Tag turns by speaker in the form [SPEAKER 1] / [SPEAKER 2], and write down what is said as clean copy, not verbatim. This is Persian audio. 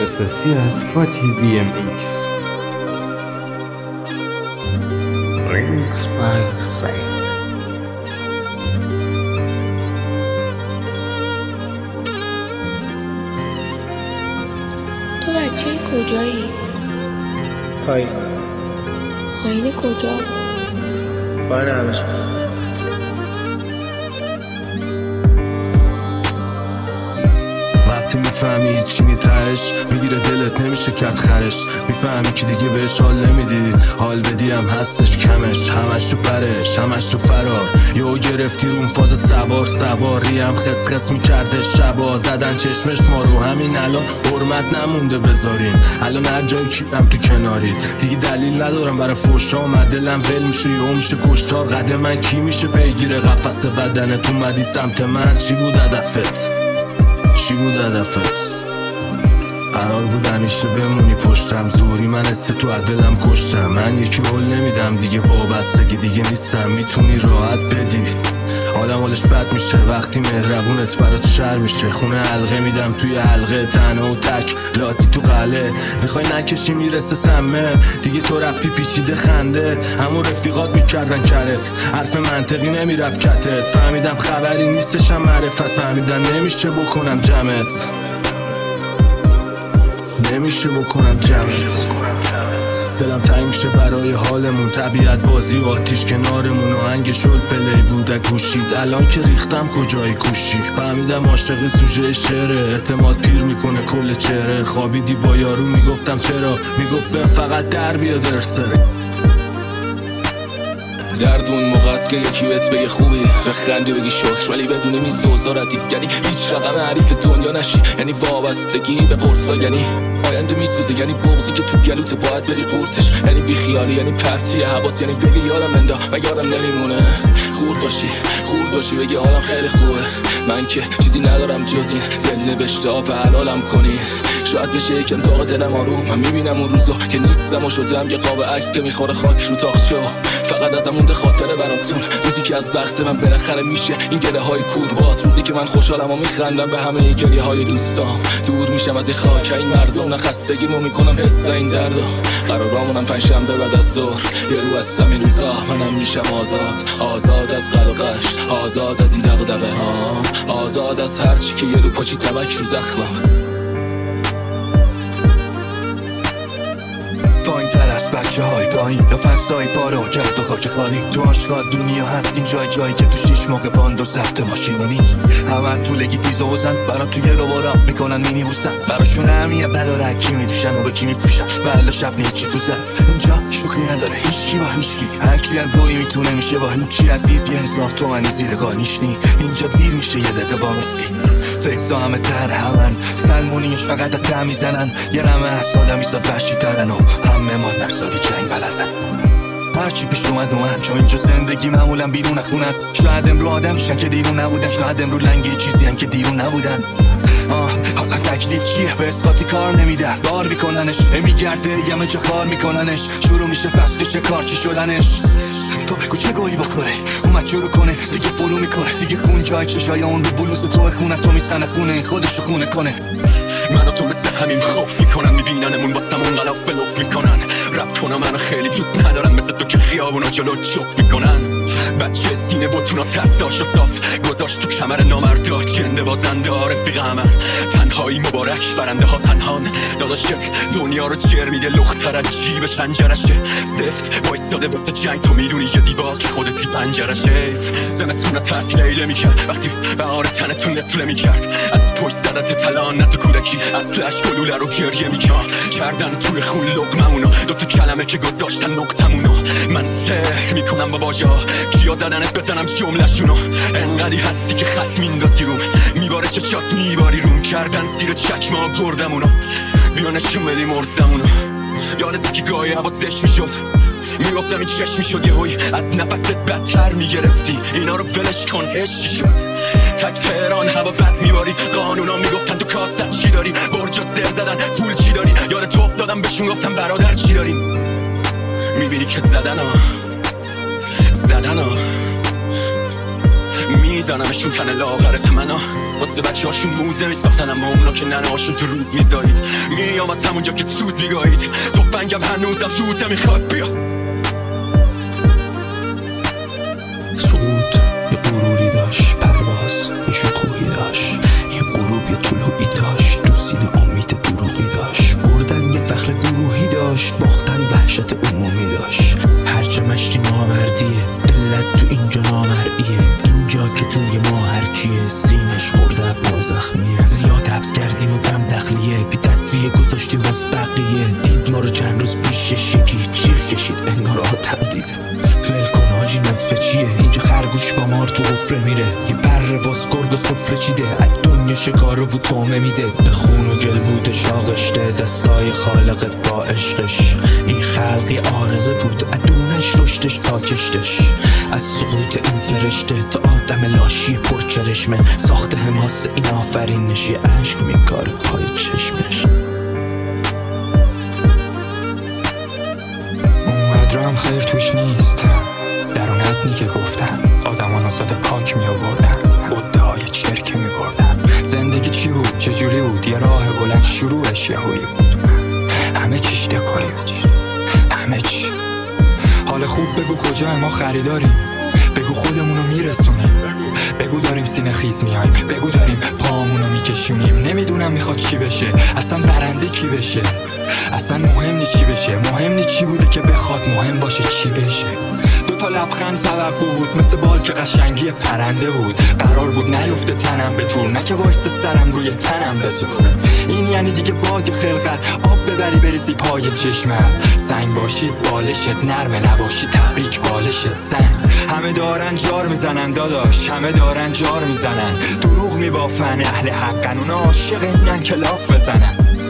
[SPEAKER 1] اختصاصی از فاتی BMX Remix by Said.
[SPEAKER 2] تو بچه کجایی؟ پایین کجا؟
[SPEAKER 3] پایین همش.
[SPEAKER 4] وقتی میفهمی چی تهش میگیره دلت نمیشه کرد خرش، میفهمی که دیگه بهش حال نمیدی، حال بدی هم هستش کمش، همش تو پرش همش تو فرار، یهو گرفتی رو اون فاز سواری هم خس میکرده شبا، زدن چشمش ما رو، همین الان حرمت نمونده بذاریم، الان هر جایی کیرم تو کنارید، دیگه دلیل ندارم برای فوشا، من دلم ول میشه یهو میشه کشتار، قد من کی میشه پیگیر قفس بدنت، اومدی سمت من، چی بود هدفت؟ چی بود هدفت؟ قرار بود همیشه بمونی پشتم، زوری من است تو دلم کشتم، من یکی حل نمیدم دیگه، وابستگی دیگه نیستم، میتونی راحت بدی، آدم حالش بد میشه وقتی مهربونت برات شر میشه، خونه حلقه میدم توی حلقه، تنها و تک لاتی تو قله، میخوای نکشی میرسه سمه، دیگه تو رفتی پیچیده خنده، همون رفیقات میکردن کرت، حرف منطقی نمیرفت کتت، فهمیدم خبری نیستشم معرفت، فهمیدم نمیشه بکنم جمعت، نمیشه بکنم جمعت، دلم تنگ میشه برای حالمون، طبیعت بازی و آتیش کنارمون، آهنگ شل پلی بودک گوشید، الان که ریختم کجای کوشی، فهمیدم عاشق سوژه شعره، اعتماد پیر میکنه کل چهره، خوابیدی با یارو میگفتم چرا، میگفتم فقط در بیا درسه،
[SPEAKER 5] درد اون موقع است که یکی بهت بگه خوبی بخندی بگی شکر، ولی بدونی این سوزا ردیف، یعنی هیچ رقم حریف دنیا نشی، یعنی وابستگی به قرصا، یعنی آینده میسوزه، یعنی بغضی که تو گلوت باید بری قورتش، یعنی بیخیالی، یعنی پرتی حواس، یعنی بگی یادم اندا و یادم نمیمونه، خورد باشی بگی حالم خیلی خوبه، من که چیزی ندارم جز این دل نوشته ها به حلالم کنی، شاید بشه یکم طاق دلم آروم، من میبینم اون روزا که نیستم و شدم یه قاب عکس که میخوره خاک رو تاقچه، فقط ازم مونده خاطره براتون، روزی که از بخت من بالاخره میشه این گله های کورباز، روزی که من خوشحالم و میخندم به همه این گریه های دوستام، دور میشم از این خاک این مردم، نخستگیمو میکنم حس این دردو، قرارامونم پنجشنبه بعد از ظهر، یه رو هستم این روزا، منم میشم آزاد از قل و قش، آزاد از این دغدغه هام، آزاد از هرچی که یه رو پاچی تبک رو زخمم.
[SPEAKER 6] پایین تر از بچه های پایین یا فنسای پارو کرد و خاک خالی، تو آشقاد دنیا هست این جایی که تو 6 موقع باند و ضبط ماشینونی، همه طولگی تیز و بزن برا توی رو بارا میکنن مینی بوسن، براشون اهمیت نداره کی میدوشن و به کی میفروشن، بله شب نیچی تو زن، اینجا شوخی نداره هیچکی با هیچکی، هرکی هر گویی میتونه میشه با هیچی، عزیز 1000 تومنی زیر قانیشنی، اینجا دیر میشه یه دقیقه وامیسی، فکسا همه تر همن، سلمونیش فقط تا میزنن، یه رمه هست آدم ایستاد وحشی ترن و همه مادر سادی جنگ بلدن، هرچی پیش اومد چون اینجا زندگی معمولا بیرون خونه است، شاید امرو آدم میشن که دیرون نبودن، شاید امرو لنگی چیزی هم که دیرون نبودن، حالا تکلیف چیه؟ به اثباتی کار نمیدن، بار میکننش میگرده یه جا خار میکننش، شروع میشه فصل چه کار چی شدنش، تو بگو چه گویی بخوره اومد شروع کنه دیگه فرو میکنه، دیگه خون جای چشای اون رو بلوز تو خونه، تو میسنه خونه خودشو خونه کنه،
[SPEAKER 5] من و تو مثل همین خوف میکنن، میبیننمون واسمون غلاف فلوف میکنن، رب کنم منو خیلی دوست ندارم مثل تو که خیابونا جلو چوف میکنن، بچه سینه بوتونا ترساشو صاف گذاشت تو کمر نامردا، جنده بازنده ها رفیق همن، تنهایی مبارک برنده ها تنهان، داداشت دنیا رو جر میده لختر از جیبش هنجرشه، سفت وایستاده واسه جنگ، تو میدونی یه دیوار که خودتی پنجرشه، زمستون ترس لیله میکرد وقتی بهار تن تو نفله میکرد، از پشت زدت تلان نه تو کودکی اصلش گلوله رو گریه میکرد، کردن توی خون لقممونو، دوتا کلمه که گذاشتن نقطمونو، من سحر میکنم با واژه‌ها، کیا زدنت بزنم جمله‌شونو، انقدی هستی که خط میندازی روم، میباره چشات میباری روم، کردن زیر چکمه بردمونو، بیا نشون بدی مرزمونو، یادتی که گاهی حواسش میشد، میگفتم این چشم میشد یه هوی از نفست بدتر میگرفتی، اینا رو ولش کن عشقی شد، تک تهران هوا بد میباری، قانونا میگفتن تو کاست چی داری، برجا سر زدن پول چی داری، یاد تو افتادم بهشون گفتم برادر چی داریم، میبینی که زدن ها میزنمشون تن لاغرت منو واسه بچه هاشون موزه میساختنم با اونا که ننه هاشون تو روز میزایید میام از همونجا که سوز میگایید تفنگم هنوزم سوزه میخواد بیا
[SPEAKER 6] سقوط یه غروری داشت، پرواز یه شکوهی داشت، این غروب یه طلوعی داشت، تو سینه امید دروغی داشت، بردن یه فخر گروهی داشت، باختن وحشت عمومی داشت. هرچه مشتی نامردیه، علت تو اینجا نامرئیه، اینجا که توی ما هرچیه، سینش خورده با زخمیه. زیاد حبس کردیم و کم تخلیه، بی تصفیه گذاشتیم باز بقیه، دید ما رو چند روز پیشش یکی چیخ کشید انگار آدم دید. ول کن حاجی نطفه چیه، اینجا خرگوش با مار تو حفره میره، یه بره واس گرگ و سفره چیده، از دنیا شکارو بود تومه میده، به خون و گل بوده شاغشته، دستای خالقت با عشقش. این خلقی عارضه بود، ادونش رشتش تا کشتش، از سقوط این فرشته تا آدم لاشی پرچرشمه، ساخته حماس این آفرینش، یه عشق میکاره پای چشمش.
[SPEAKER 7] اونقدر هم خیر توش نیست، درونت که گفتم آدمان آزاد پاک می آوردن، بوده های چرک می بردن. زندگی چی بود؟ چجوری بود؟ یه راه بلند شروعش یهویی بود، همه چیش دکوری بود، همه چی. حال خوب بگو کجا ما خریداریم، بگو خودمونو میرسونیم، بگو داریم سینه خیز میایم، بگو داریم پامونو میکشونیم. نمیدونم میخواد چی بشه، اصلا برنده کی بشه، اصلا مهم نی چی بشه، مهم نی چی بوده که بخواد، مهم باشه چی بشه. دوتا لبخند توقع بود، مثل بال که قشنگی پرنده بود، قرار بود نیفته تنم به طور، نه که وایسته سرم روی تنم بزور. این یعنی دیگه باگ خلقت، آب ببری بریزی پای چشمت، سنگ باشی بالشت نرمه، نباشی تبریک بالشت سنگ. همه دارن جار میزنن داداش، همه دارن جار میزنن، دروغ میبافن اهل حقن، اونا عاشق اینن که لاف بزنن.